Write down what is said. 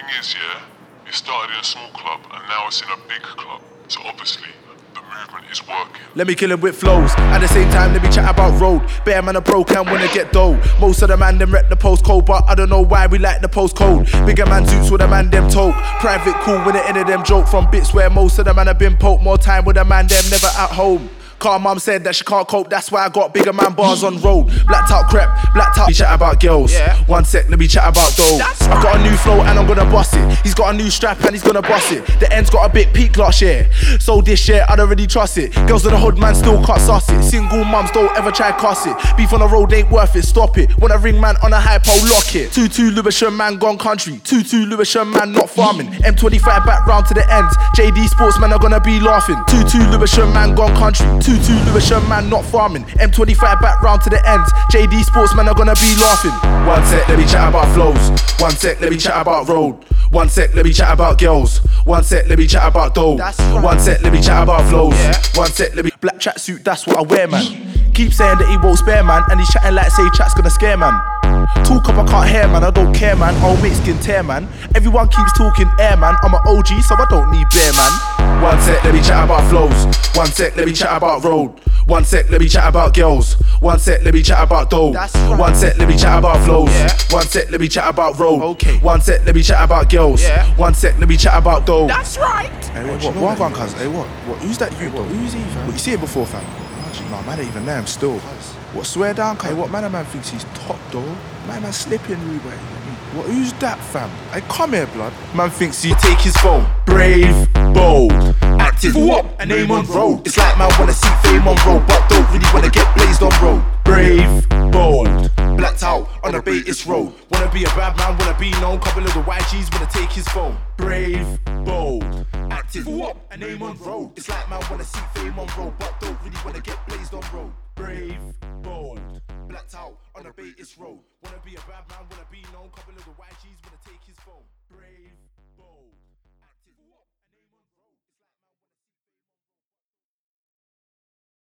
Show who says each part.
Speaker 1: is, yeah, it started in a small club and now it's in a big club. So obviously, the movement is working.
Speaker 2: Let me kill him with flows. At the same time, let me chat about road. Bear man are broke and wanna get dough. Most of the man them rep the postcode, but I don't know why we like the postcode. Bigger man zoots with a man them tote. Private cool with the end of them joke from bits where most of the man have been poked. More time with a man them never at home. Car mum said that she can't cope, that's why I got bigger man bars on road. Blacked out crap, blacked out. We chat about girls. Yeah. One sec, let me chat about dough. I got a new flow and I'm gonna boss it. He's got a new strap and he's gonna boss it. The end's got a bit peak last year. So this year I don't really trust it. Girls in the hood man still can't suss it. Single mums don't ever try cuss it. Beef on the road ain't worth it, stop it. When I ring man on a hypo, lock it. 2-2 Lewisham man gone country. 2-2 Lewisham man not farming. M25 back round to the ends. JD Sportsman are gonna be laughing. 2-2 Lewisham man gone country. 2-2 Lewisham man not farming. M25 back round to the ends. JD Sportsman are gonna be laughing. One sec, let me chat about flows. One sec, let me chat about road. One sec, let me chat about girls. One sec, let me chat about dough. Right. One sec, let me chat about flows. Yeah. One sec, let me. Black tracksuit, that's what I wear, man. Keep saying that he won't spare, man. And he's chatting like say chat's gonna scare, man. Talk up, I can't hear, man. I don't care, man. I'll make skin tear, man. Everyone keeps talking air, man. I'm an OG, so I don't need bear, man. One sec, let me chat about flows. One sec, let me chat about road. One sec, let me chat about girls. One sec, let me chat about dough. Right. One sec, let me chat about flows. Yeah. One sec, let me chat about road. Okay. One sec, let me chat about girls. Yeah. One sec, let me chat about dough.
Speaker 3: That's right.
Speaker 2: Hey, what going, cuz? Hey, what? Who's that you, bro? Who's he, fam? What, you see it before, fam? No, man, I don't even know him still. What, swear down, cuz? Hey, what man thinks he's top, though? Man, slipping, Ruby. What, who's that, fam? Hey, come here, blood. Man thinks he take his phone. Brave, bold, active, what? A name on road. It's like man wanna see fame on road, but don't really wanna get blazed on road. Brave, bold, blacked out on the Batis road. Wanna be a bad man, wanna be known. Couple of the YGs wanna take his phone. Brave, bold, active, what? A name on road. It's like man wanna see fame on road, but don't really wanna get blazed on road. Brave, bold, blacked out on the Batis road. Wanna be a bad man, wanna be known. Couple of the YGs wanna take his phone. Brave, bold.